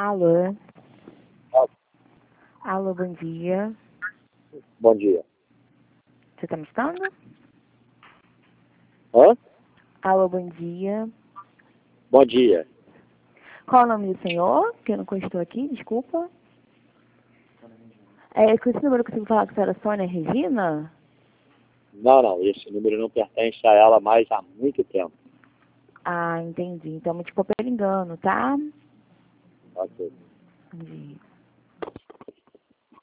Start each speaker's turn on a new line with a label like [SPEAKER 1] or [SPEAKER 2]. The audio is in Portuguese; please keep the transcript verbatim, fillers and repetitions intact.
[SPEAKER 1] Alô?
[SPEAKER 2] Ah,
[SPEAKER 1] Alô, bom dia.
[SPEAKER 2] bom dia.
[SPEAKER 1] Você está me escutando?
[SPEAKER 2] Hã?
[SPEAKER 1] Alô, bom dia.
[SPEAKER 2] Bom dia.
[SPEAKER 1] Qual o nome do senhor? Que eu não estou aqui, desculpa. É, com esse número eu consigo falar com a senhora Sônia Regina?
[SPEAKER 2] Não, não, esse número não pertence a ela mais há muito tempo.
[SPEAKER 1] Ah, entendi. Então me desculpa pelo engano, tá?
[SPEAKER 2] Ok.
[SPEAKER 1] Entendi.